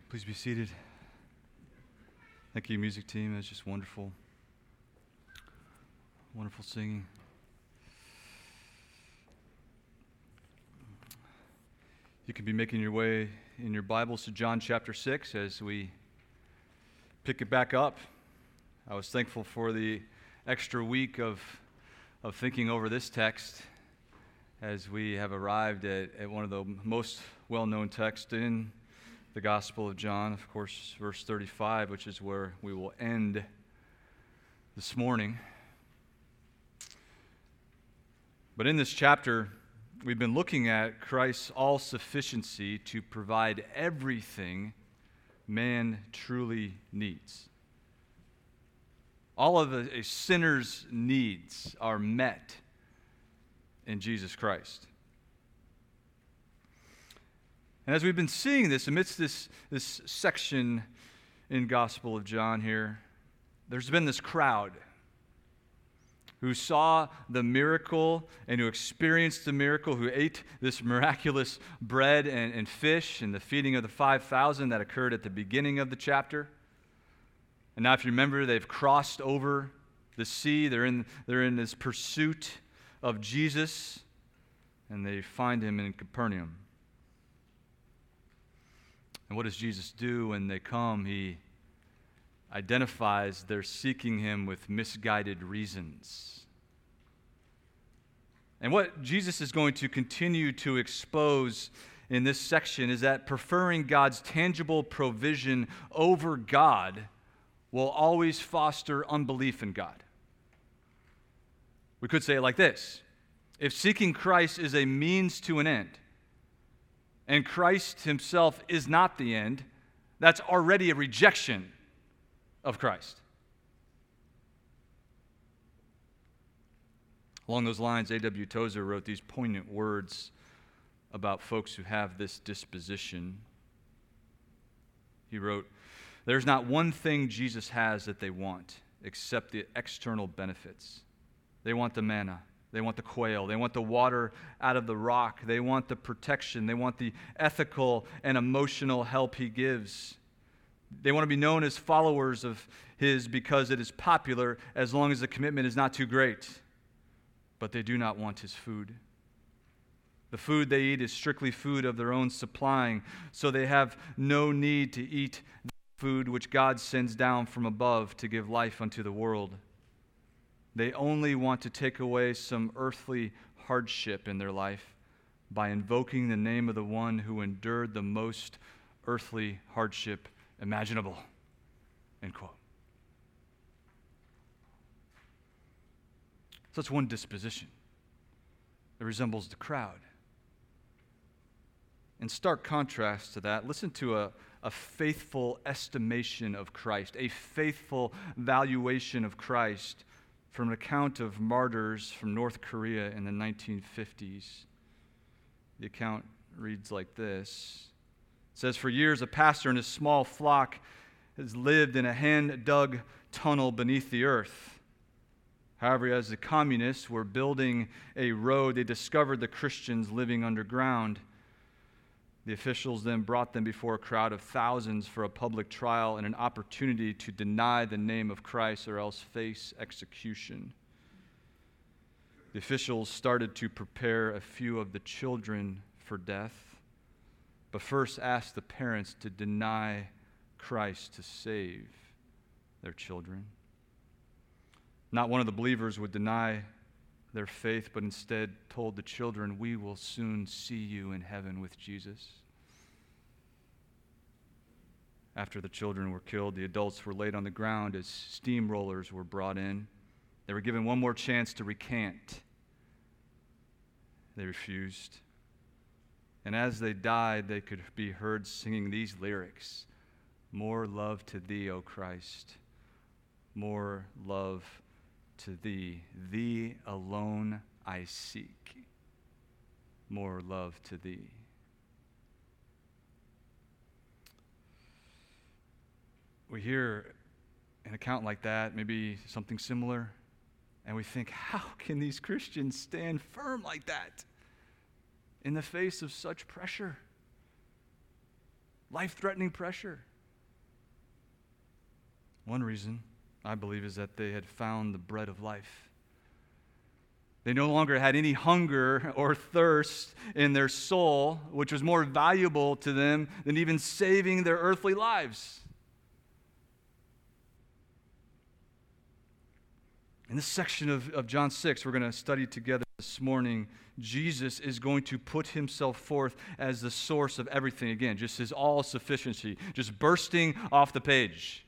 Please be seated. Thank you, music team. That's just wonderful. Wonderful singing. You can be making your way in your Bibles to John chapter 6 as we pick it back up. I was thankful for the extra week of thinking over this text as we have arrived at one of the most well-known texts in the Gospel of John, of course, verse 35, which is where we will end this morning. But in this chapter, we've been looking at Christ's all-sufficiency to provide everything man truly needs. All of a sinner's needs are met in Jesus Christ. And as we've been seeing this, amidst this section in Gospel of John here, there's been this crowd who saw the miracle and who experienced the miracle, who ate this miraculous bread and fish and the feeding of the 5,000 that occurred at the beginning of the chapter. And now if you remember, they've crossed over the sea. They're in this pursuit of Jesus, and they find him in Capernaum. And what does Jesus do when they come? He identifies they're seeking him with misguided reasons. And what Jesus is going to continue to expose in this section is that preferring God's tangible provision over God will always foster unbelief in God. We could say it like this: if seeking Christ is a means to an end, and Christ himself is not the end, that's already a rejection of Christ. Along those lines, A.W. Tozer wrote these poignant words about folks who have this disposition. He wrote, "There's not one thing Jesus has that they want except the external benefits. They want the manna. They want the quail. They want the water out of the rock. They want the protection. They want the ethical and emotional help he gives. They want to be known as followers of his because it is popular as long as the commitment is not too great. But they do not want his food. The food they eat is strictly food of their own supplying, so they have no need to eat the food which God sends down from above to give life unto the world. They only want to take away some earthly hardship in their life by invoking the name of the one who endured the most earthly hardship imaginable." End quote. Such one disposition. It resembles the crowd. In stark contrast to that, listen to a faithful estimation of Christ, a faithful valuation of Christ from an account of martyrs from North Korea in the 1950s. The account reads like this. It says, "For years, a pastor and his small flock has lived in a hand-dug tunnel beneath the earth. However, as the communists were building a road, they discovered the Christians living underground. The officials then brought them before a crowd of thousands for a public trial and an opportunity to deny the name of Christ or else face execution. The officials started to prepare a few of the children for death, but first asked the parents to deny Christ to save their children. Not one of the believers would deny their faith, but instead told the children, 'We will soon see you in heaven with Jesus.' After the children were killed, the adults were laid on the ground as steamrollers were brought in. They were given one more chance to recant. They refused. And as they died, they could be heard singing these lyrics: 'More love to thee, O Christ, more love to thee. Thee alone I seek. More love to thee.'" We hear an account like that, maybe something similar, and we think, how can these Christians stand firm like that in the face of such pressure? life-threatening pressure. One reason, I believe, is that they had found the bread of life. They no longer had any hunger or thirst in their soul, which was more valuable to them than even saving their earthly lives. In this section of John 6, we're going to study together this morning, Jesus is going to put himself forth as the source of everything. Again, just his all-sufficiency, just bursting off the page.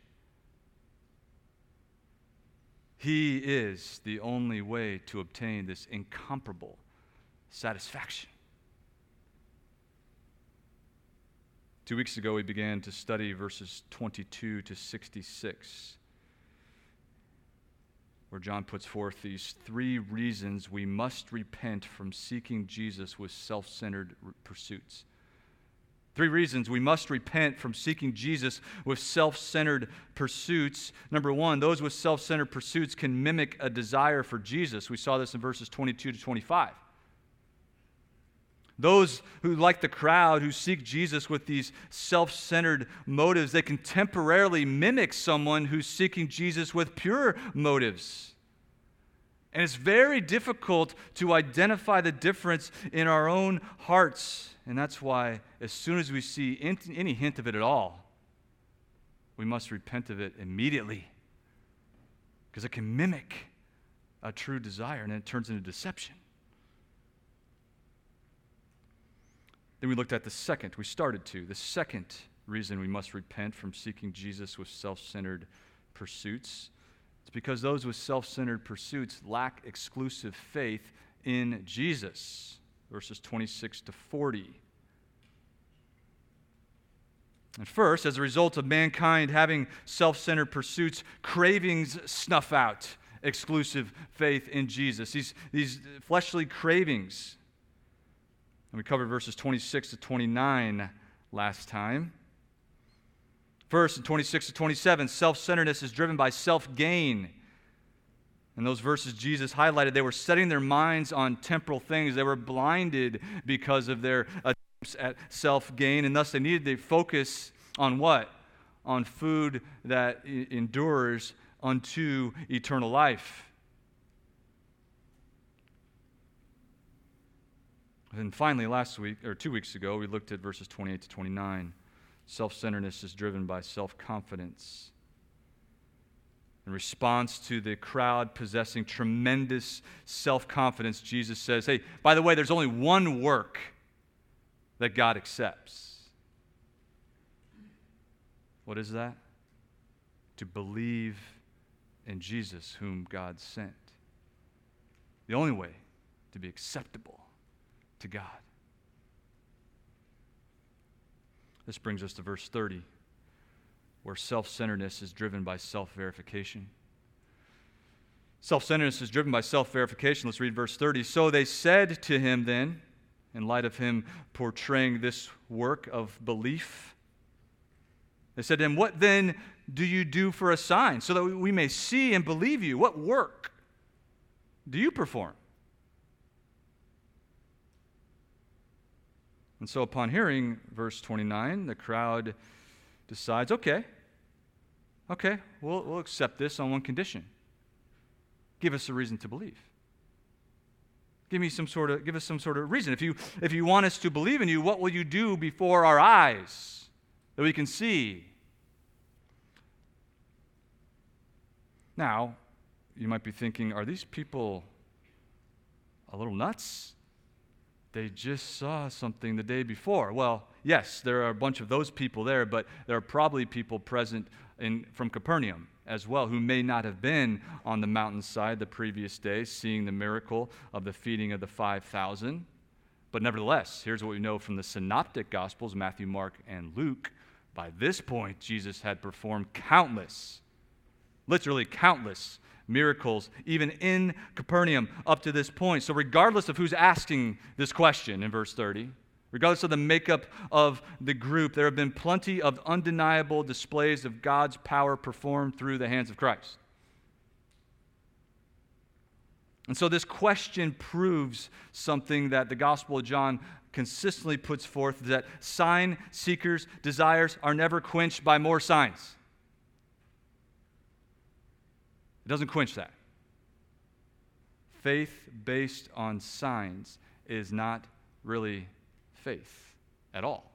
He is the only way to obtain this incomparable satisfaction. 2 weeks ago, we began to study verses 22 to 66, where John puts forth these 3 reasons we must repent from seeking Jesus with self-centered pursuits. 3 reasons we must repent from seeking Jesus with self-centered pursuits. Number 1, those with self-centered pursuits can mimic a desire for Jesus. We saw this in verses 22 to 25. Those who, like the crowd, who seek Jesus with these self-centered motives, they can temporarily mimic someone who's seeking Jesus with pure motives. And it's very difficult to identify the difference in our own hearts. And that's why, as soon as we see any hint of it at all, we must repent of it immediately. Because it can mimic a true desire, and then it turns into deception. Then we looked at the second reason we must repent from seeking Jesus with self-centered pursuits. It's because those with self-centered pursuits lack exclusive faith in Jesus. Verses 26 to 40. And first, as a result of mankind having self-centered pursuits, cravings snuff out exclusive faith in Jesus. These fleshly cravings. And we covered verses 26 to 29 last time. First, in 26 to 27, self-centeredness is driven by self-gain. In those verses Jesus highlighted, they were setting their minds on temporal things. They were blinded because of their attempts at self-gain, and thus they needed to focus on what? On food that endures unto eternal life. And finally, 2 weeks ago, we looked at verses 28 to 29. Self-centeredness is driven by self-confidence. In response to the crowd possessing tremendous self-confidence, Jesus says, hey, by the way, there's only one work that God accepts. What is that? To believe in Jesus, whom God sent. The only way to be acceptable to God. This brings us to verse 30. Where self-centeredness is driven by self-verification. Self-centeredness is driven by self-verification. Let's read verse 30. So they said to him then, in light of him portraying this work of belief, they said to him, what then do you do for a sign, so that we may see and believe you? What work do you perform? And so upon hearing verse 29, the crowd decides, okay, we'll accept this on one condition. Give us a reason to believe. Give us some sort of reason. If you want us to believe in you, what will you do before our eyes that we can see? Now, you might be thinking, are these people a little nuts? They just saw something the day before. Well, yes, there are a bunch of those people there, but there are probably people present from Capernaum as well who may not have been on the mountainside the previous day seeing the miracle of the feeding of the 5,000. But nevertheless, here's what we know from the synoptic Gospels, Matthew, Mark, and Luke. By this point, Jesus had performed literally countless miracles, even in Capernaum up to this point. So regardless of who's asking this question in verse 30, regardless of the makeup of the group, there have been plenty of undeniable displays of God's power performed through the hands of Christ. And so this question proves something that the Gospel of John consistently puts forth that sign seekers' desires are never quenched by more signs. It doesn't quench that. Faith based on signs is not really faith at all.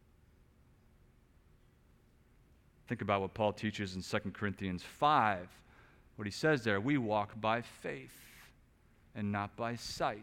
Think about what Paul teaches in 2 Corinthians 5. What he says there, we walk by faith and not by sight.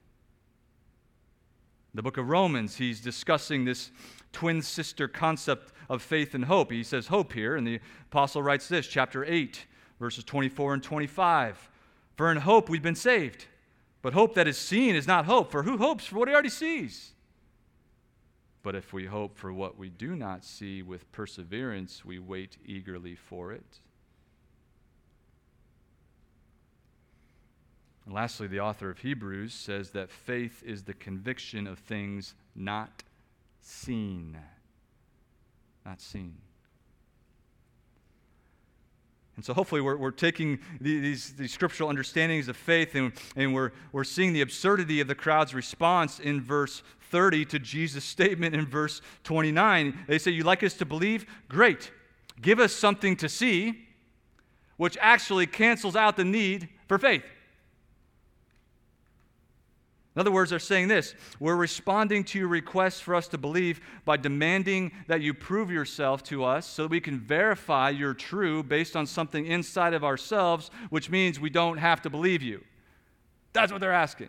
The book of Romans, he's discussing this twin sister concept of faith and hope. He says hope here, and the apostle writes this, chapter 8, verses 24 and 25. For in hope we've been saved, but hope that is seen is not hope, for who hopes for what he already sees? But if we hope for what we do not see with perseverance, we wait eagerly for it. And lastly, the author of Hebrews says that faith is the conviction of things not seen. Not seen. And so hopefully we're taking these scriptural understandings of faith and we're seeing the absurdity of the crowd's response in verse 30 to Jesus' statement in verse 29. They say, "You'd like us to believe? Great. Give us something to see," which actually cancels out the need for faith. In other words, they're saying this: we're responding to your request for us to believe by demanding that you prove yourself to us so that we can verify you're true based on something inside of ourselves, which means we don't have to believe you. That's what they're asking.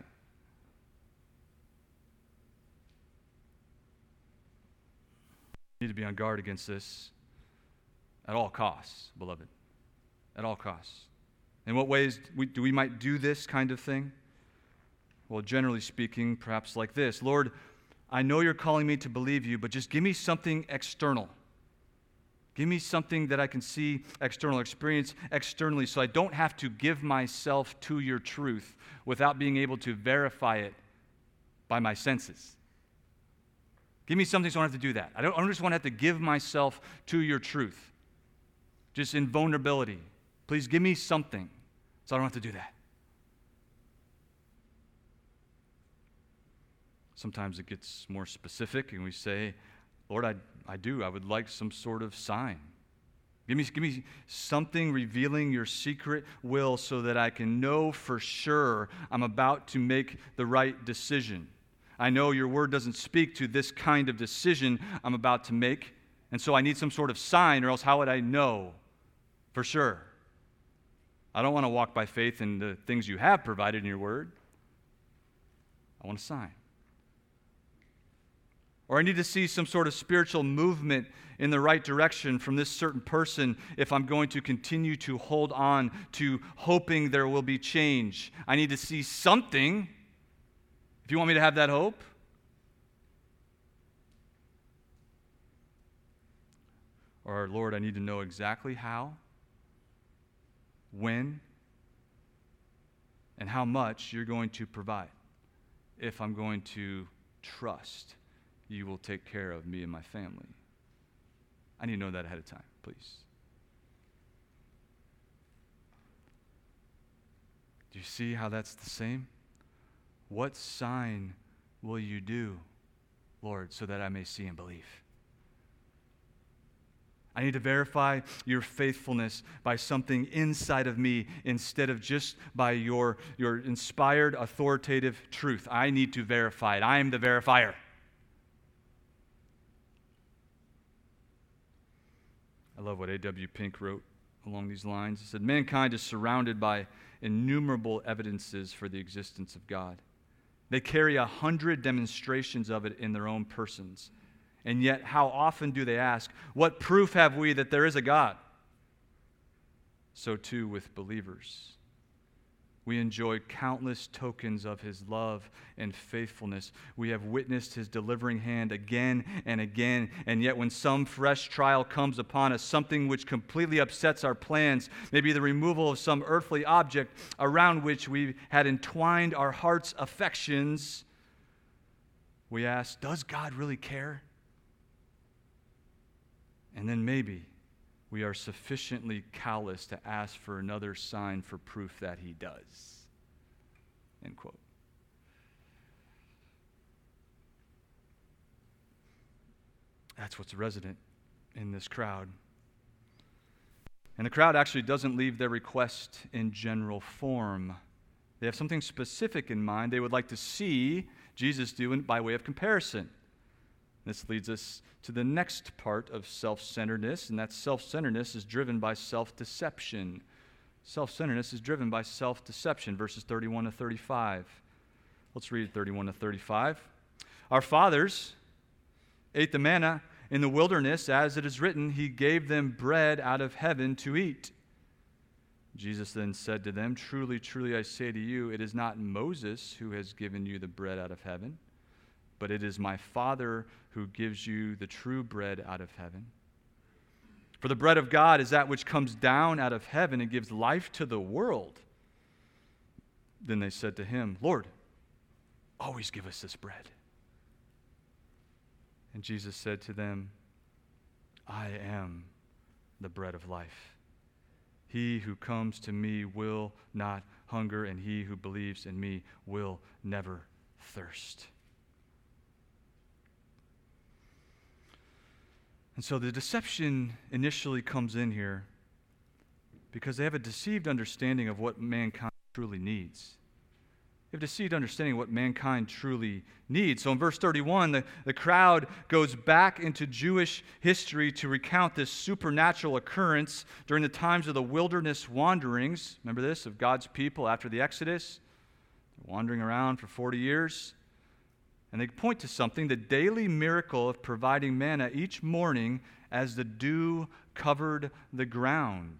We need to be on guard against this at all costs, beloved. At all costs. In what ways do we might do this kind of thing? Well, generally speaking, perhaps like this: Lord, I know you're calling me to believe you, but just give me something external. Give me something that I can see external, experience externally, so I don't have to give myself to your truth without being able to verify it by my senses. Give me something so I don't have to do that. I don't just want to have to give myself to your truth, just in vulnerability. Please give me something so I don't have to do that. Sometimes it gets more specific, and we say, Lord, I would like some sort of sign. Give me something revealing your secret will so that I can know for sure I'm about to make the right decision. I know your word doesn't speak to this kind of decision I'm about to make, and so I need some sort of sign, or else how would I know for sure? I don't want to walk by faith in the things you have provided in your word. I want a sign. Or I need to see some sort of spiritual movement in the right direction from this certain person if I'm going to continue to hold on to hoping there will be change. I need to see something if you want me to have that hope. Or, Lord, I need to know exactly how, when, and how much you're going to provide if I'm going to trust you will take care of me and my family. I need to know that ahead of time, please. Do you see how that's the same? What sign will you do, Lord, so that I may see and believe? I need to verify your faithfulness by something inside of me instead of just by your inspired, authoritative truth. I need to verify it. I am the verifier. I love what A.W. Pink wrote along these lines. He said, mankind is surrounded by innumerable evidences for the existence of God. They carry 100 demonstrations of it in their own persons. And yet, how often do they ask, what proof have we that there is a God? So too with believers. We enjoy countless tokens of his love and faithfulness. We have witnessed his delivering hand again and again, and yet when some fresh trial comes upon us, something which completely upsets our plans, maybe the removal of some earthly object around which we had entwined our heart's affections, we ask, does God really care? And then maybe we are sufficiently callous to ask for another sign for proof that he does. End quote. That's what's resident in this crowd. And the crowd actually doesn't leave their request in general form. They have something specific in mind they would like to see Jesus do by way of comparison. This leads us to the next part of self-centeredness, and that self-centeredness is driven by self-deception. Self-centeredness is driven by self-deception, verses 31 to 35. Let's read 31 to 35. Our fathers ate the manna in the wilderness, as it is written, He gave them bread out of heaven to eat. Jesus then said to them, Truly, truly, I say to you, it is not Moses who has given you the bread out of heaven, but it is my Father who gives you the true bread out of heaven. For the bread of God is that which comes down out of heaven and gives life to the world. Then they said to him, Lord, always give us this bread. And Jesus said to them, I am the bread of life. He who comes to me will not hunger, and he who believes in me will never thirst. And so the deception initially comes in here because they have a deceived understanding of what mankind truly needs. They have a deceived understanding of what mankind truly needs. So in verse 31, the crowd goes back into Jewish history to recount this supernatural occurrence during the times of the wilderness wanderings. Remember this, of God's people after the Exodus? They're wandering around for 40 years. And they point to something, the daily miracle of providing manna each morning as the dew covered the ground.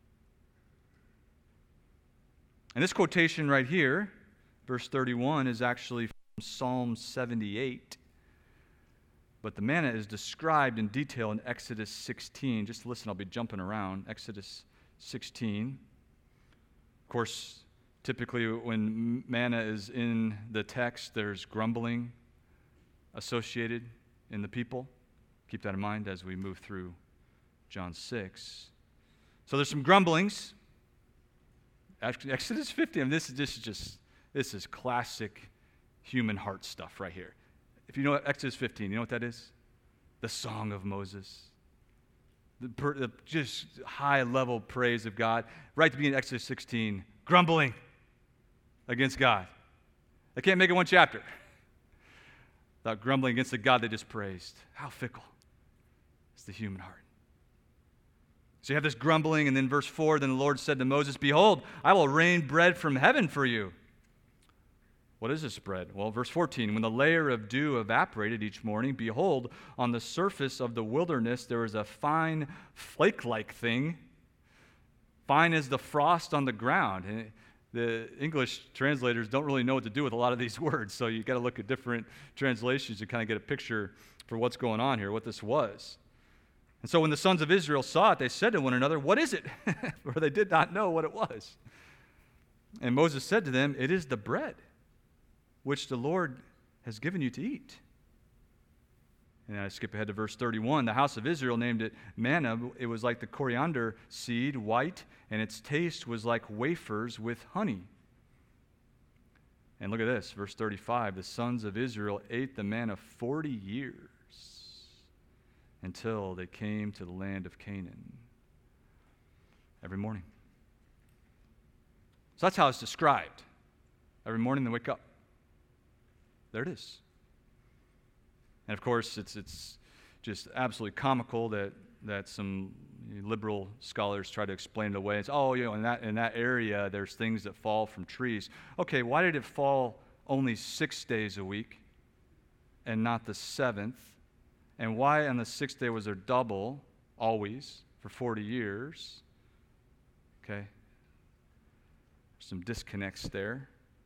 And this quotation right here, verse 31, is actually from Psalm 78. But the manna is described in detail in Exodus 16. Just listen, I'll be jumping around. Exodus 16. Of course, typically when manna is in the text, there's grumbling associated in the people. Keep that in mind as we move through John 6. So there's some grumblings. Exodus 15, this is classic human heart stuff right here. If you know Exodus 15, you know what that is? The Song of Moses. The just high-level praise of God. Right at the beginning of Exodus 16, grumbling against God. They can't make it one chapter without grumbling against the God they just praised. How fickle is the human heart. So you have this grumbling, and then verse 4, then the Lord said to Moses, Behold, I will rain bread from heaven for you. What is this bread? Well, verse 14, when the layer of dew evaporated each morning, behold, on the surface of the wilderness there was a fine flake-like thing, fine as the frost on the ground. And the English translators don't really know what to do with a lot of these words, so you've got to look at different translations to kind of get a picture for what's going on here, what this was. And so when the sons of Israel saw it, they said to one another, What is it? For they did not know what it was. And Moses said to them, It is the bread which the Lord has given you to eat. And I skip ahead to verse 31. The house of Israel named it manna. It was like the coriander seed, white, and its taste was like wafers with honey. And look at this, verse 35. The sons of Israel ate the manna 40 years until they came to the land of Canaan. Every morning. So that's how it's described. Every morning they wake up. There it is. And of course, it's just absolutely comical that some liberal scholars try to explain it away. It's, in that area, there's things that fall from trees. Okay, why did it fall only 6 days a week and not the seventh? And why on the sixth day was there double, always, for 40 years? Okay. Some disconnects there.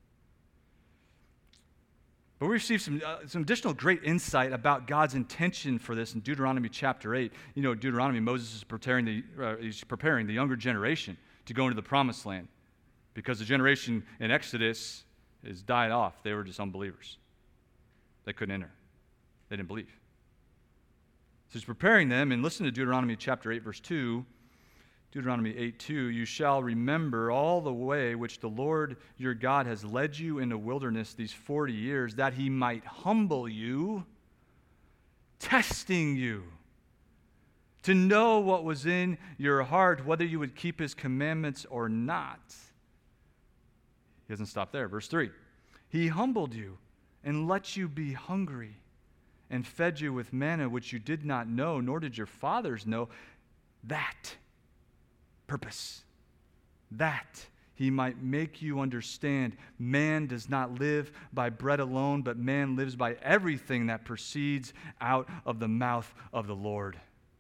But we receive some additional great insight about God's intention for this in Deuteronomy chapter 8. You know, Deuteronomy, Moses is preparing the younger generation to go into the promised land because the generation in Exodus has died off. They were just unbelievers. They couldn't enter. They didn't believe. So he's preparing them, and listen to Deuteronomy chapter 8, verse 2. Deuteronomy 8:2, you shall remember all the way which the Lord your God has led you in the wilderness these 40 years, that he might humble you, testing you to know what was in your heart, whether you would keep his commandments or not. He doesn't stop there. Verse 3. He humbled you and let you be hungry and fed you with manna which you did not know, nor did your fathers know. That purpose, that he might make you understand man does not live by bread alone, but man lives by everything that proceeds out of the mouth of the Lord.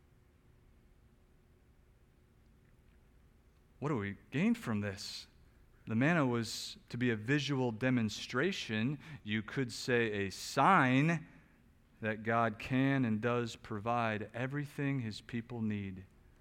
What do we gain from this? The manna was to be a visual demonstration, you could say a sign, that God can and does provide everything his people need.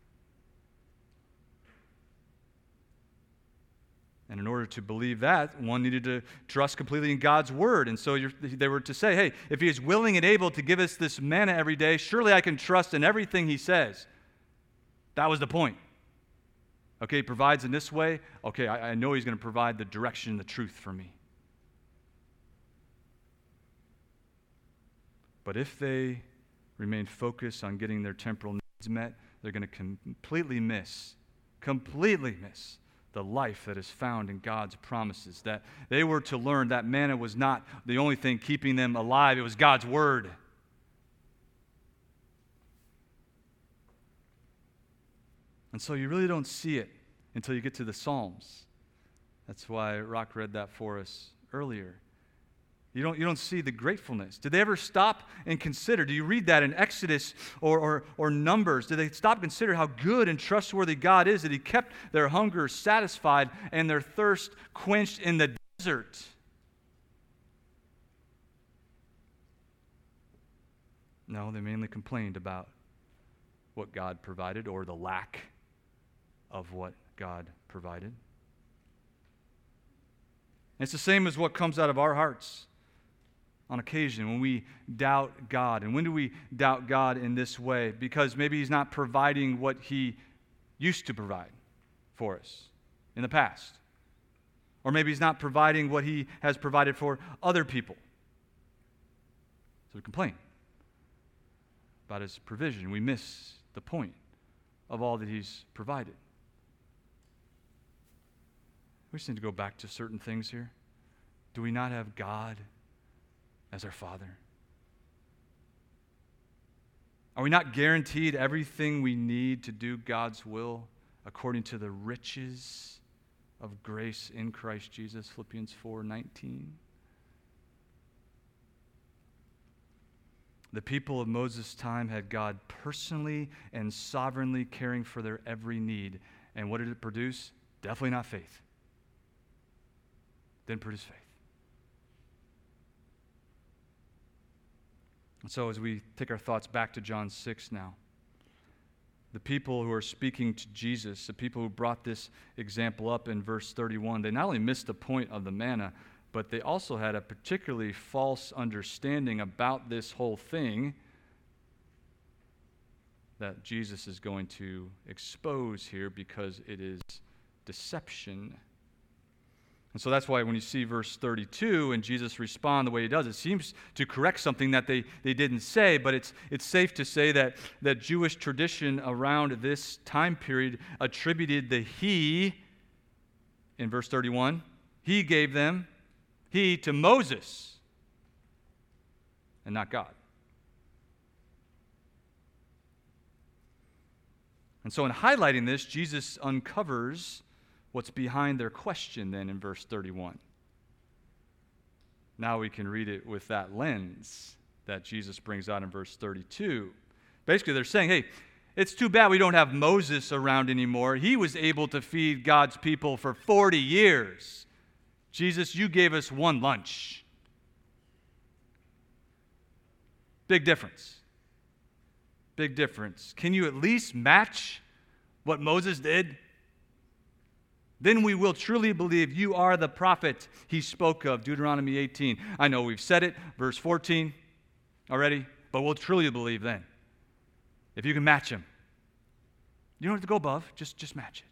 And in order to believe that, one needed to trust completely in God's word. And so they were to say, hey, if he is willing and able to give us this manna every day, surely I can trust in everything he says. That was the point. Okay, he provides in this way. Okay, I know he's going to provide the direction and the truth for me. But if they remain focused on getting their temporal needs met, they're going to completely miss the life that is found in God's promises. That they were to learn that manna was not the only thing keeping them alive, it was God's word. And so you really don't see it until you get to the Psalms. That's why Rock read that for us earlier. You don't see the gratefulness. Did they ever stop and consider? Do you read that in Exodus or Numbers? Did they stop and consider how good and trustworthy God is, that he kept their hunger satisfied and their thirst quenched in the desert? No, they mainly complained about what God provided or the lack of what God provided. And it's the same as what comes out of our hearts on occasion when we doubt God. And when do we doubt God in this way? Because maybe he's not providing what he used to provide for us in the past. Or maybe he's not providing what he has provided for other people. So we complain about his provision. We miss the point of all that he's provided. We just need to go back to certain things here. Do we not have God as our Father? Are we not guaranteed everything we need to do God's will according to the riches of grace in Christ Jesus? Philippians 4:19. The people of Moses' time had God personally and sovereignly caring for their every need. And what did it produce? Definitely not faith. Didn't produce faith. And so as we take our thoughts back to John 6 now, the people who are speaking to Jesus, the people who brought this example up in verse 31, they not only missed the point of the manna, but they also had a particularly false understanding about this whole thing that Jesus is going to expose here, because it is deception. And so that's why when you see verse 32 and Jesus respond the way he does, it seems to correct something that they didn't say, but it's safe to say that Jewish tradition around this time period attributed the he, in verse 31, he gave them, he to Moses, and not God. And so in highlighting this, Jesus uncovers what's behind their question then in verse 31. Now we can read it with that lens that Jesus brings out in verse 32. Basically, they're saying, hey, it's too bad we don't have Moses around anymore. He was able to feed God's people for 40 years. Jesus, you gave us one lunch. Big difference. Big difference. Can you at least match what Moses did? Then we will truly believe you are the prophet he spoke of, Deuteronomy 18. I know we've said it, verse 14 already, but we'll truly believe then. If you can match him. You don't have to go above, just match it.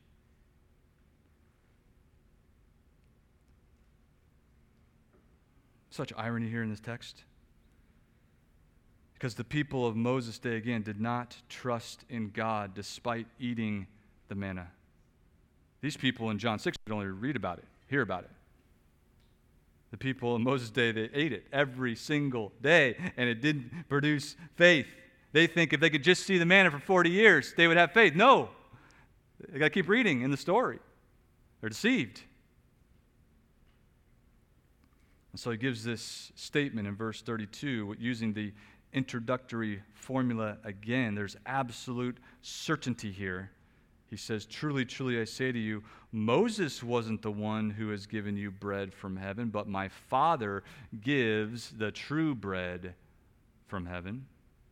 Such irony here in this text. Because the people of Moses' day, again, did not trust in God despite eating the manna. These people in John 6 could only read about it, hear about it. The people in Moses' day, they ate it every single day, and it didn't produce faith. They think if they could just see the manna for 40 years, they would have faith. No. They got to keep reading in the story. They're deceived. And so he gives this statement in verse 32 using the introductory formula again. There's absolute certainty here. He says, "Truly, truly, I say to you, Moses wasn't the one who has given you bread from heaven, but my Father gives the true bread from heaven."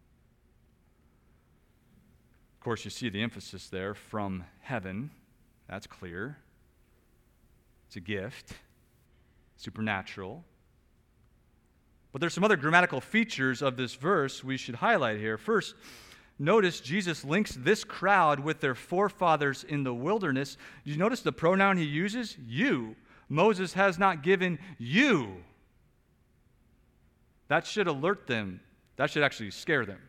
Of course, you see the emphasis there, from heaven. That's clear. It's a gift, supernatural. But there's some other grammatical features of this verse we should highlight here. First, notice Jesus links this crowd with their forefathers in the wilderness. Did you notice the pronoun he uses? You. Moses has not given you. That should alert them. That should actually scare them.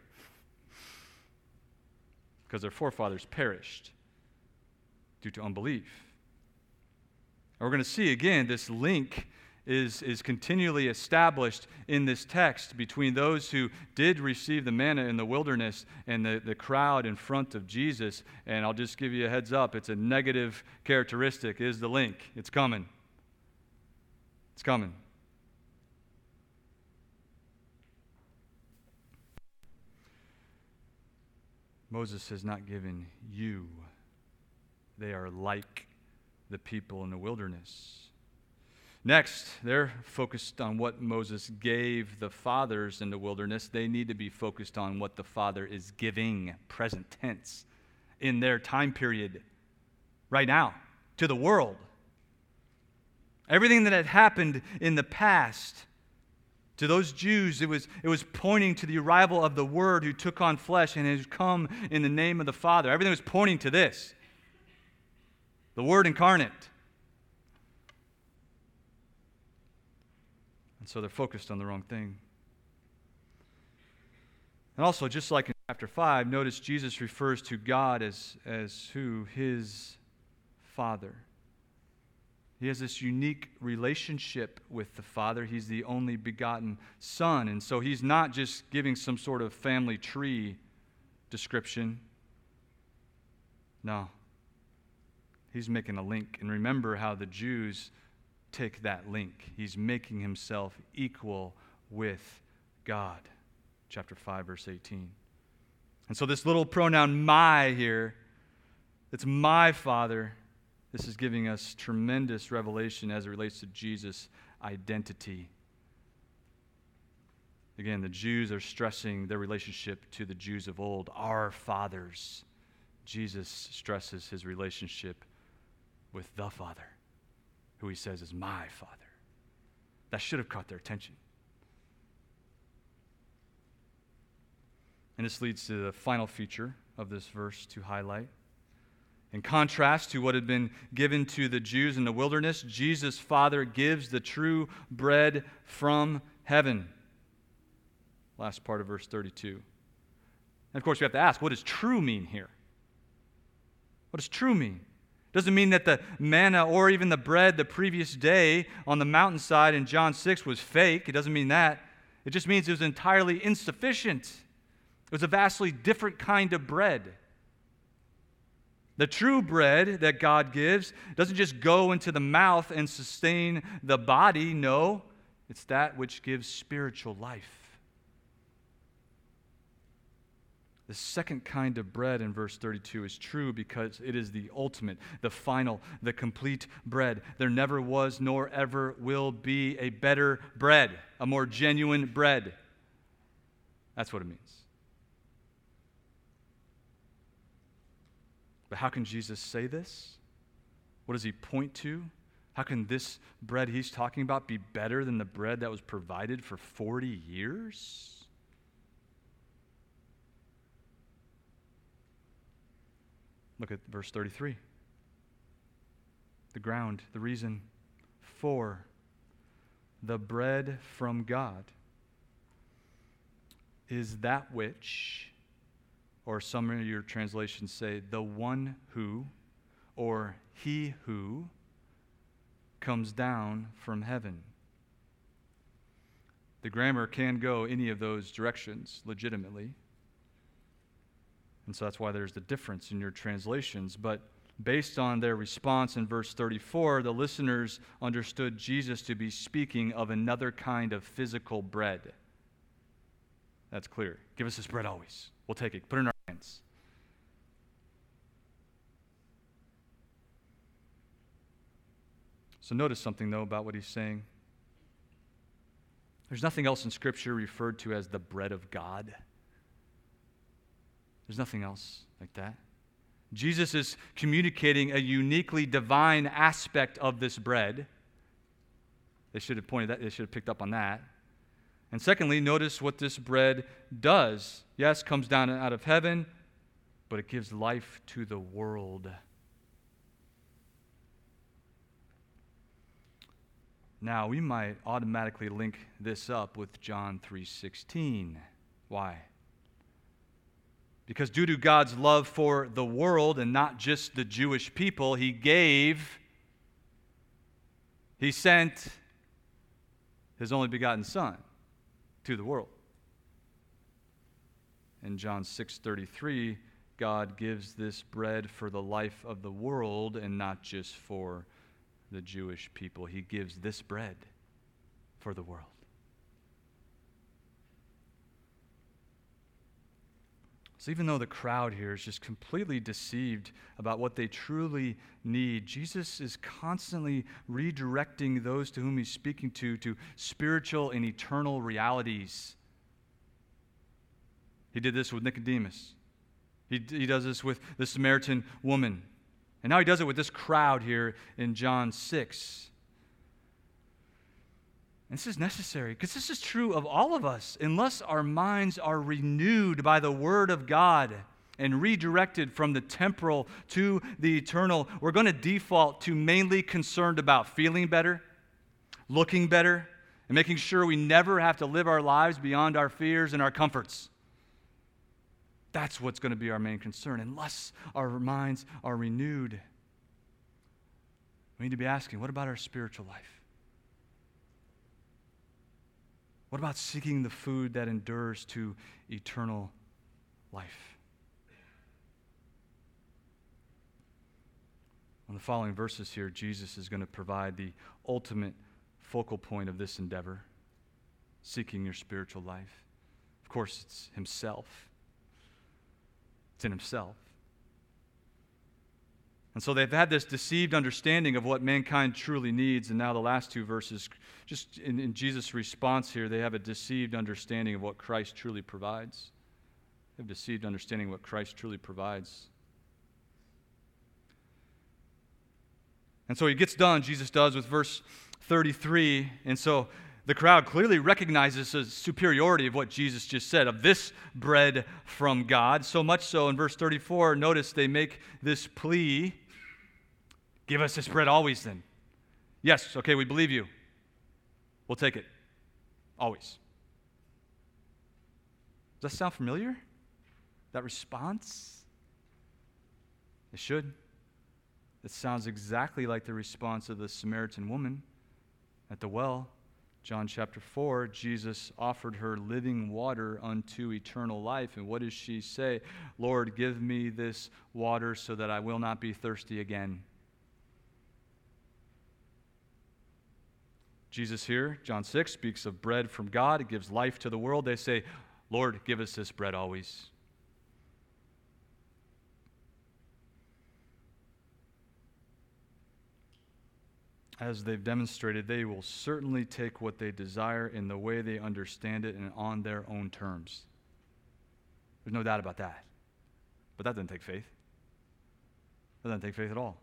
Because their forefathers perished due to unbelief. And we're going to see again this link is continually established in this text between those who did receive the manna in the wilderness and the crowd in front of Jesus. And I'll just give you a heads up, it's a negative characteristic, is the link. It's coming. It's coming. Moses has not given you. They are like the people in the wilderness. Next, they're focused on what Moses gave the fathers in the wilderness. They need to be focused on what the Father is giving, present tense, in their time period, right now, to the world. Everything that had happened in the past, to those Jews, it was pointing to the arrival of the Word who took on flesh and has come in the name of the Father. Everything was pointing to this, the Word incarnate. And so they're focused on the wrong thing. And also, just like in chapter 5, notice Jesus refers to God as who? His Father. He has this unique relationship with the Father. He's the only begotten Son. And so he's not just giving some sort of family tree description. No. He's making a link. And remember how the Jews take that link. He's making himself equal with God. Chapter 5, verse 18. And so this little pronoun my here, it's my Father. This is giving us tremendous revelation as it relates to Jesus' identity. Again, the Jews are stressing their relationship to the Jews of old, our fathers. Jesus stresses his relationship with the Father, who he says is my Father. That should have caught their attention. And this leads to the final feature of this verse to highlight. In contrast to what had been given to the Jews in the wilderness, Jesus' Father gives the true bread from heaven. Last part of verse 32. And of course, we have to ask, what does true mean here? What does true mean? It doesn't mean that the manna or even the bread the previous day on the mountainside in John 6 was fake. It doesn't mean that. It just means it was entirely insufficient. It was a vastly different kind of bread. The true bread that God gives doesn't just go into the mouth and sustain the body. No, it's that which gives spiritual life. The second kind of bread in verse 32 is true because it is the ultimate, the final, the complete bread. There never was nor ever will be a better bread, a more genuine bread. That's what it means. But how can Jesus say this? What does he point to? How can this bread he's talking about be better than the bread that was provided for 40 years? Look at verse 33. The ground, the reason for the bread from God is that which, or some of your translations say, the one who, or he who, comes down from heaven. The grammar can go any of those directions legitimately. And so that's why there's the difference in your translations. But based on their response in verse 34, the listeners understood Jesus to be speaking of another kind of physical bread. That's clear. Give us this bread always. We'll take it. Put it in our hands. So notice something, though, about what he's saying. There's nothing else in Scripture referred to as the bread of God. There's nothing else like that. Jesus is communicating a uniquely divine aspect of this bread. They should have picked up on that. And secondly, notice what this bread does. Yes, comes down out of heaven, but it gives life to the world. Now, we might automatically link this up with John 3:16. Why? Because due to God's love for the world and not just the Jewish people, He sent His only begotten Son to the world. In John 6:33, God gives this bread for the life of the world and not just for the Jewish people. He gives this bread for the world. So even though the crowd here is just completely deceived about what they truly need, Jesus is constantly redirecting those to whom He's speaking to spiritual and eternal realities. He did this with Nicodemus. He does this with the Samaritan woman. And now He does it with this crowd here in John 6. And this is necessary because this is true of all of us. Unless our minds are renewed by the Word of God and redirected from the temporal to the eternal, we're going to default to mainly concerned about feeling better, looking better, and making sure we never have to live our lives beyond our fears and our comforts. That's what's going to be our main concern. Unless our minds are renewed, we need to be asking, what about our spiritual life? What about seeking the food that endures to eternal life? In the following verses here, Jesus is going to provide the ultimate focal point of this endeavor, seeking your spiritual life. Of course, it's Himself. It's in Himself. And so they've had this deceived understanding of what mankind truly needs, and now the last two verses, just in Jesus' response here, they have a deceived understanding of what Christ truly provides. They have a deceived understanding of what Christ truly provides. And so He gets done, Jesus does, with verse 33, and so the crowd clearly recognizes the superiority of what Jesus just said, of this bread from God. So much so, in verse 34, notice they make this plea, give us this bread always then. Yes, okay, we believe you. We'll take it. Always. Does that sound familiar? That response? It should. It sounds exactly like the response of the Samaritan woman at the well. John chapter 4, Jesus offered her living water unto eternal life. And what does she say? Lord, give me this water so that I will not be thirsty again. Jesus here, John 6, speaks of bread from God. It gives life to the world. They say, Lord, give us this bread always. As they've demonstrated, they will certainly take what they desire in the way they understand it and on their own terms. There's no doubt about that. But that doesn't take faith. That doesn't take faith at all.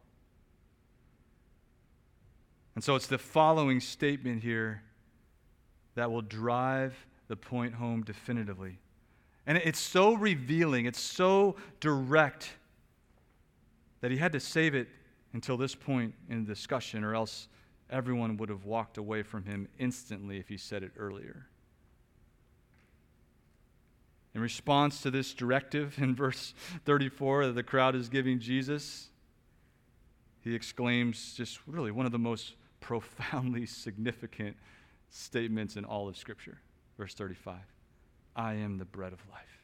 And so it's the following statement here that will drive the point home definitively. And it's so revealing, it's so direct that he had to save it until this point in the discussion, or else everyone would have walked away from him instantly if he said it earlier. In response to this directive in verse 34 that the crowd is giving Jesus, he exclaims just really one of the most profoundly significant statements in all of Scripture. Verse 35, I am the bread of life.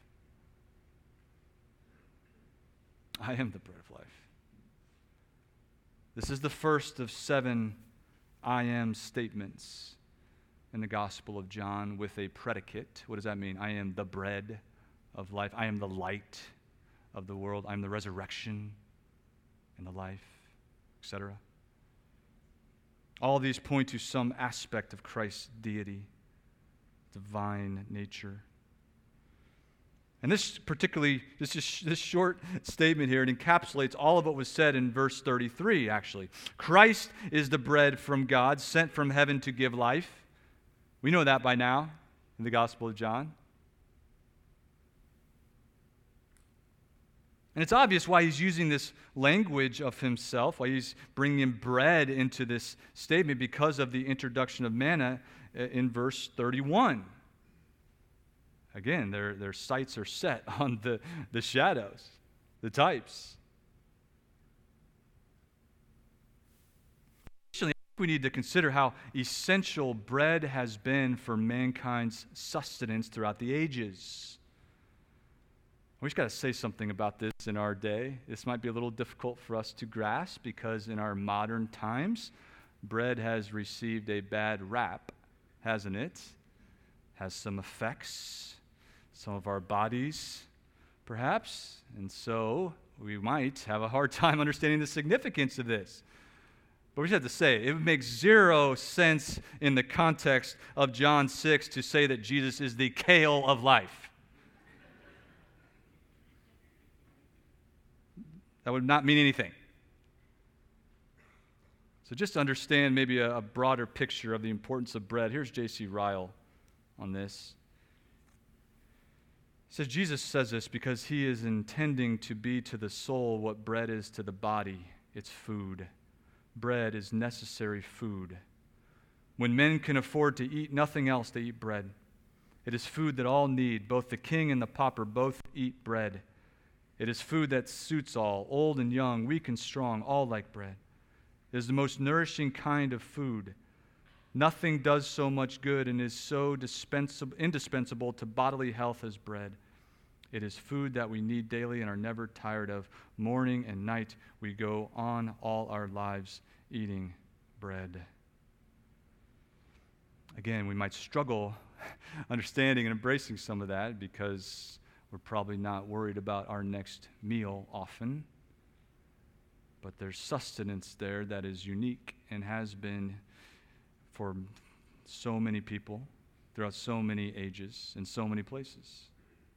I am the bread of life. This is the first of 7 I am statements in the Gospel of John with a predicate. What does that mean? I am the bread of life. I am the light of the world. I am the resurrection and the life, etc. All of these point to some aspect of Christ's deity, divine nature. And this short statement here, it encapsulates all of what was said in verse 33, actually. Christ is the bread from God, sent from heaven to give life. We know that by now in the Gospel of John. And it's obvious why he's using this language of himself, why he's bringing bread into this statement, because of the introduction of manna in verse 31. Again, their sights are set on the shadows, the types. Additionally, we need to consider how essential bread has been for mankind's sustenance throughout the ages. We just got to say something about this in our day. This might be a little difficult for us to grasp because in our modern times, bread has received a bad rap, hasn't it? Has some effects, some of our bodies, perhaps, and so we might have a hard time understanding the significance of this. But we just have to say, it makes zero sense in the context of John 6 to say that Jesus is the kale of life. That would not mean anything. So just to understand maybe a broader picture of the importance of bread, here's J.C. Ryle on this. He says, Jesus says this because he is intending to be to the soul what bread is to the body. It's food. Bread is necessary food. When men can afford to eat nothing else, they eat bread. It is food that all need. Both the king and the pauper both eat bread. It is food that suits all, old and young, weak and strong, all like bread. It is the most nourishing kind of food. Nothing does so much good and is so indispensable to bodily health as bread. It is food that we need daily and are never tired of. Morning and night, we go on all our lives eating bread. Again, we might struggle understanding and embracing some of that because we're probably not worried about our next meal often. But there's sustenance there that is unique and has been for so many people throughout so many ages in so many places.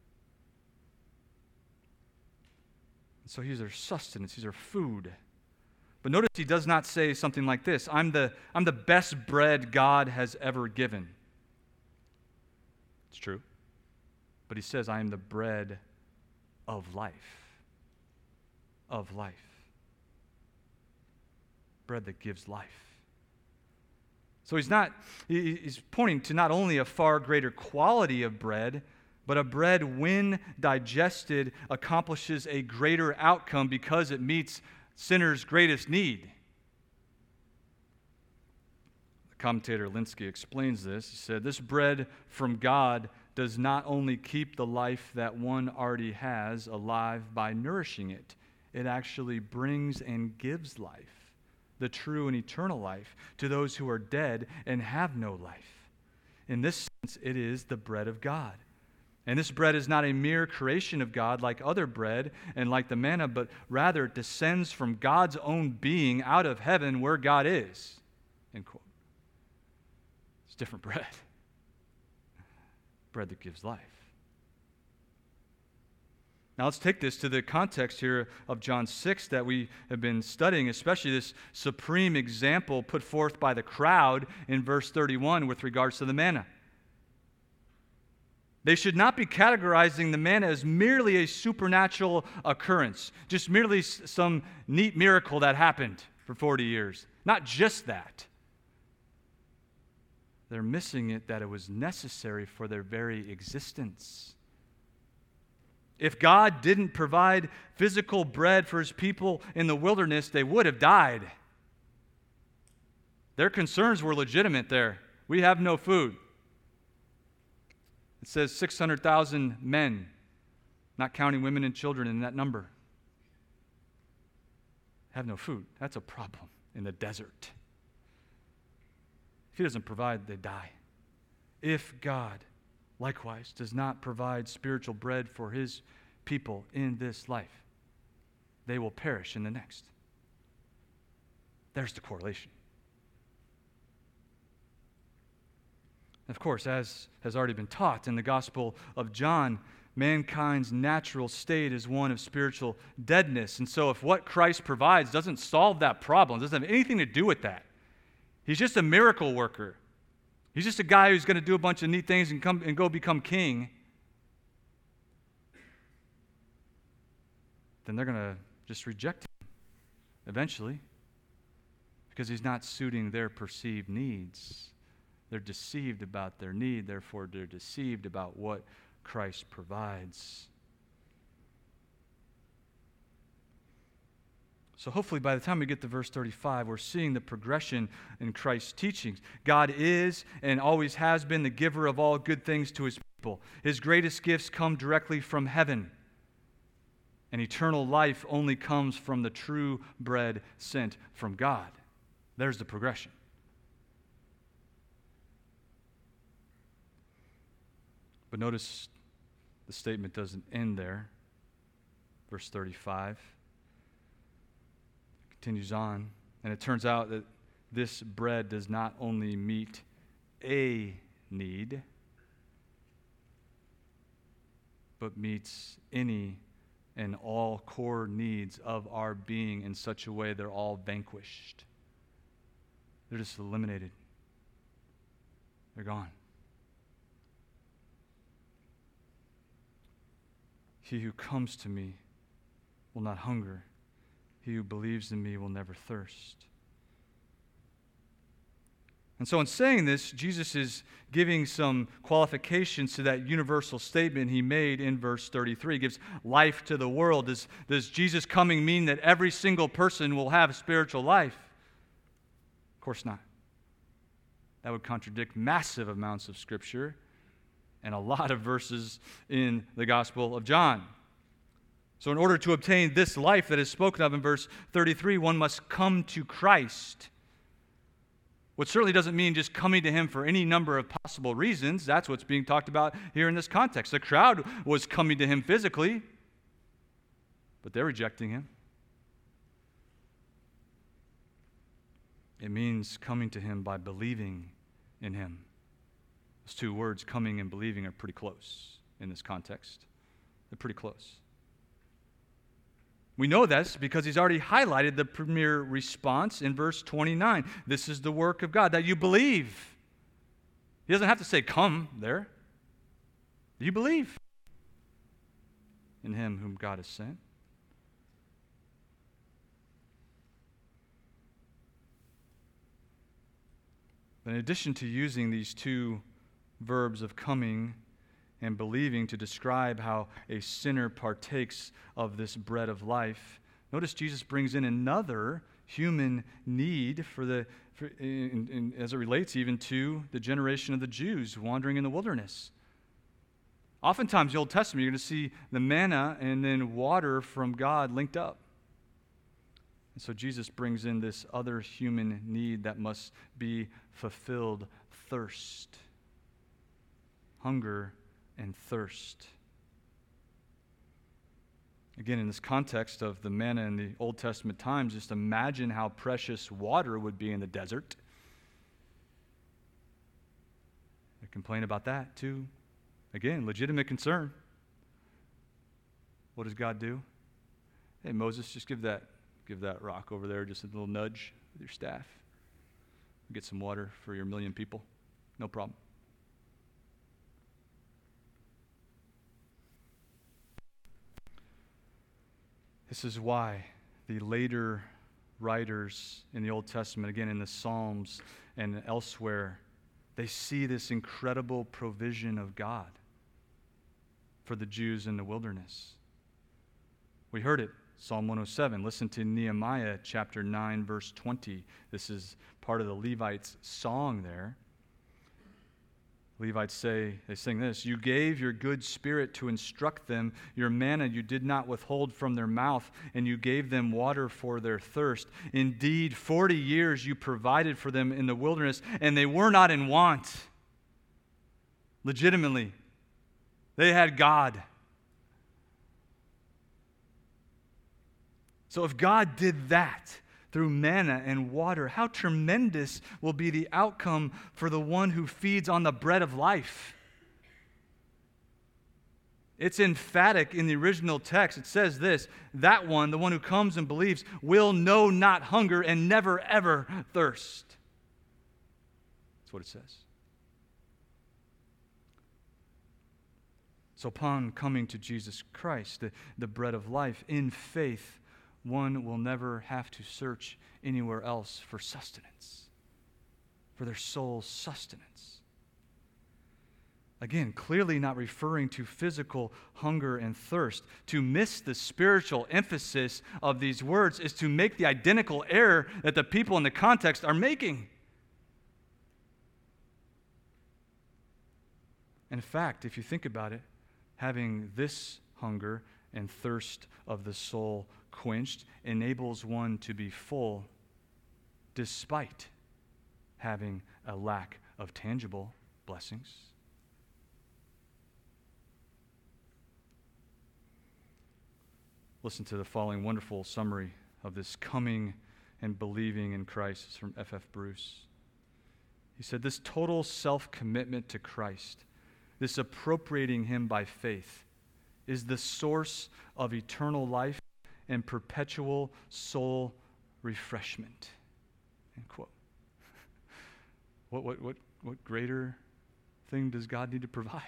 So these are sustenance, these are food. But notice he does not say something like this, I'm the best bread God has ever given. It's true. But he says, I am the bread of life. Of life. Bread that gives life. So he's pointing to not only a far greater quality of bread, but a bread, when digested, accomplishes a greater outcome because it meets sinners' greatest need. The commentator Linsky explains this. He said, this bread from God does not only keep the life that one already has alive by nourishing it, it actually brings and gives life, the true and eternal life, to those who are dead and have no life. In this sense, it is the bread of God. And this bread is not a mere creation of God like other bread and like the manna, but rather it descends from God's own being out of heaven where God is. End quote. It's different bread. Bread that gives life. Now let's take this to the context here of John 6 that we have been studying, especially this supreme example put forth by the crowd in verse 31 with regards to the manna. They should not be categorizing the manna as merely a supernatural occurrence, just merely some neat miracle that happened for 40 years. Not just that. They're missing it that it was necessary for their very existence. If God didn't provide physical bread for his people in the wilderness, they would have died. Their concerns were legitimate there. We have no food. It says 600,000 men, not counting women and children in that number, have no food. That's a problem in the desert. If he doesn't provide, they die. If God, likewise, does not provide spiritual bread for his people in this life, they will perish in the next. There's the correlation. Of course, as has already been taught in the Gospel of John, mankind's natural state is one of spiritual deadness. And so if what Christ provides doesn't solve that problem, doesn't have anything to do with that, he's just a miracle worker. He's just a guy who's going to do a bunch of neat things and go become king, then they're going to just reject him eventually because he's not suiting their perceived needs. They're deceived about their need, therefore they're deceived about what Christ provides. So hopefully by the time we get to verse 35, we're seeing the progression in Christ's teachings. God is and always has been the giver of all good things to his people. His greatest gifts come directly from heaven. And eternal life only comes from the true bread sent from God. There's the progression. But notice the statement doesn't end there. Verse 35 continues on, and it turns out that this bread does not only meet a need, but meets any and all core needs of our being in such a way they're all vanquished. They're just eliminated. They're gone. He who comes to me will not hunger. He who believes in me will never thirst. And so in saying this, Jesus is giving some qualifications to that universal statement he made in verse 33. He gives life to the world. Does Jesus coming mean that every single person will have spiritual life? Of course not. That would contradict massive amounts of Scripture and a lot of verses in the Gospel of John. So in order to obtain this life that is spoken of in verse 33, one must come to Christ. What certainly doesn't mean just coming to him for any number of possible reasons. That's what's being talked about here in this context. The crowd was coming to him physically, but they're rejecting him. It means coming to him by believing in him. Those two words, coming and believing, are pretty close in this context. They're pretty close. We know this because he's already highlighted the premier response in verse 29. This is the work of God, that you believe. He doesn't have to say come there. You believe in him whom God has sent. In addition to using these two verbs of coming and believing to describe how a sinner partakes of this bread of life, notice Jesus brings in another human need as it relates even to the generation of the Jews wandering in the wilderness. Oftentimes in the Old Testament, you're going to see the manna and then water from God linked up. And so Jesus brings in this other human need that must be fulfilled: thirst. Hunger and thirst. Again, in this context of the manna in the Old Testament times, just imagine how precious water would be in the desert. They complain about that too. Again, legitimate concern. What does God do? Hey, Moses, just give that rock over there just a little nudge with your staff. Get some water for your 1 million people. No problem. This is why the later writers in the Old Testament, again in the Psalms and elsewhere, they see this incredible provision of God for the Jews in the wilderness. We heard it, Psalm 107. Listen to Nehemiah chapter 9, verse 20. This is part of the Levites' song there. Levites they sing this: "You gave your good spirit to instruct them. Your manna you did not withhold from their mouth, and you gave them water for their thirst. Indeed, 40 years you provided for them in the wilderness, and they were not in want." Legitimately, they had God. So if God did that through manna and water, how tremendous will be the outcome for the one who feeds on the bread of life? It's emphatic in the original text. It says this: that one, the one who comes and believes, will know not hunger and never ever thirst. That's what it says. So upon coming to Jesus Christ, the bread of life, in faith, one will never have to search anywhere else for sustenance, for their soul's sustenance. Again, clearly not referring to physical hunger and thirst. To miss the spiritual emphasis of these words is to make the identical error that the people in the context are making. In fact, if you think about it, having this hunger and thirst of the soul quenched enables one to be full despite having a lack of tangible blessings. Listen to the following wonderful summary of this coming and believing in Christ. It's from F.F. Bruce. He said, "This total self-commitment to Christ, this appropriating him by faith, is the source of eternal life and perpetual soul refreshment." End quote. What greater thing does God need to provide?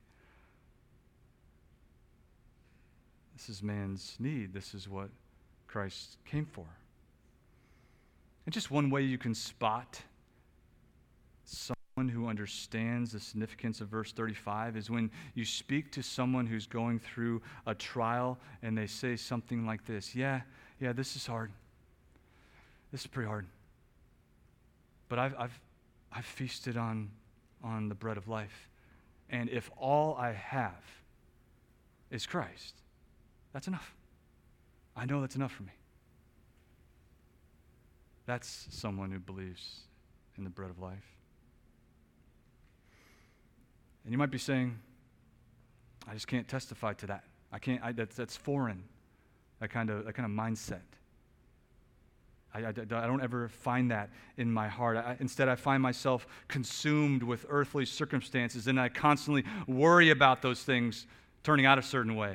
This is man's need. This is what Christ came for. And just one way you can spot someone who understands the significance of verse 35 is when you speak to someone who's going through a trial and they say something like this: yeah, this is hard. This is pretty hard. But I've feasted on the bread of life. And if all I have is Christ, that's enough. I know that's enough for me. That's someone who believes in the bread of life. And you might be saying, I just can't testify to that. I can't. That's foreign. That kind of mindset. I don't ever find that in my heart. Instead, I find myself consumed with earthly circumstances, and I constantly worry about those things turning out a certain way.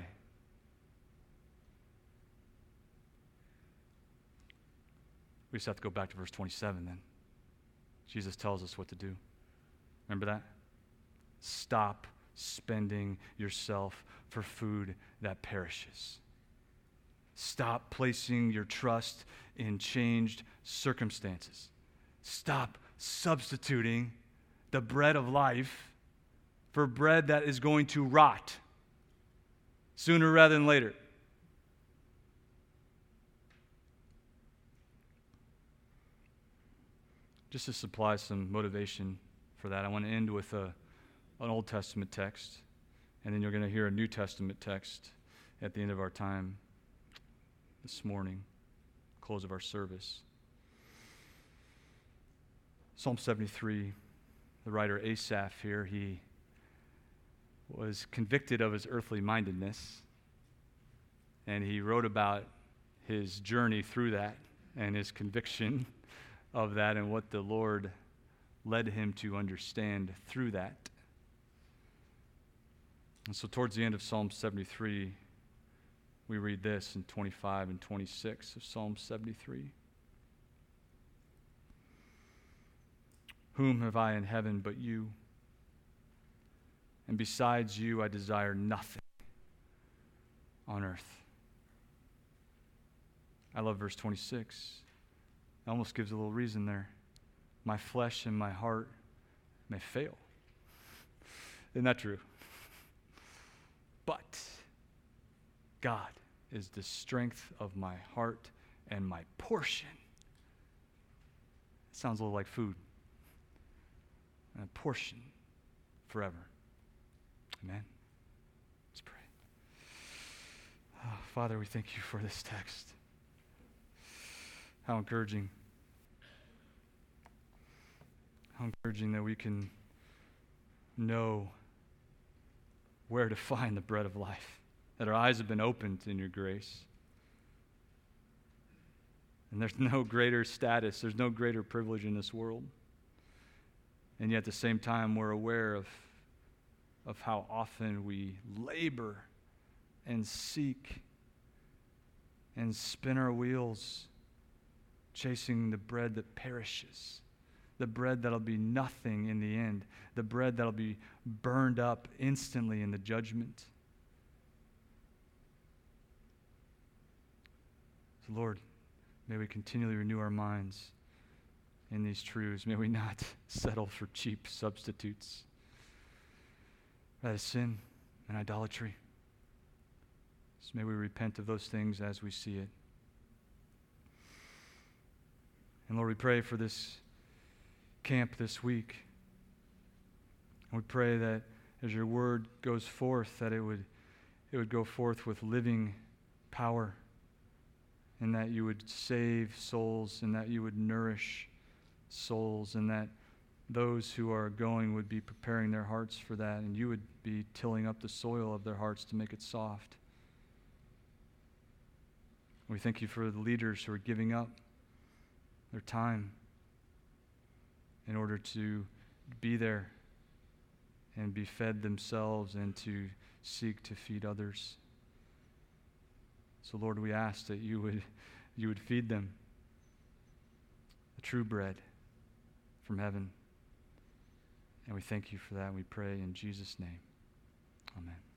We just have to go back to verse 27 then. Jesus tells us what to do. Remember that? Stop spending yourself for food that perishes. Stop placing your trust in changed circumstances. Stop substituting the bread of life for bread that is going to rot sooner rather than later. Just to supply some motivation for that, I want to end with an Old Testament text, and then you're going to hear a New Testament text at the end of our time this morning, close of our service. Psalm 73, the writer Asaph here, he was convicted of his earthly mindedness, and he wrote about his journey through that and his conviction of that and what the Lord led him to understand through that. And so towards the end of Psalm 73, we read this in 25 and 26 of Psalm 73. Whom have I in heaven but you? And besides you I desire nothing on earth. I love verse 26. It almost gives a little reason there. My flesh and my heart may fail. Isn't that true? But God is the strength of my heart and my portion. It sounds a little like food. And a portion forever. Amen. Let's pray. Oh, Father, we thank you for this text. How encouraging. How encouraging that we can know where to find the bread of life, that our eyes have been opened in your grace. And there's no greater status, there's no greater privilege in this world. And yet at the same time, we're aware of how often we labor and seek and spin our wheels chasing the bread that perishes, the bread that'll be nothing in the end, the bread that'll be burned up instantly in the judgment. So Lord, may we continually renew our minds in these truths. May we not settle for cheap substitutes. That is sin and idolatry. So may we repent of those things as we see it. And Lord, we pray for this camp this week. And we pray that as your word goes forth, that it would go forth with living power, and that you would save souls, and that you would nourish souls, and that those who are going would be preparing their hearts for that, and you would be tilling up the soil of their hearts to make it soft. We thank you for the leaders who are giving up their time in order to be there and be fed themselves and to seek to feed others. So Lord, we ask that you would feed them the true bread from heaven. And we thank you for that, and we pray in Jesus' name. Amen.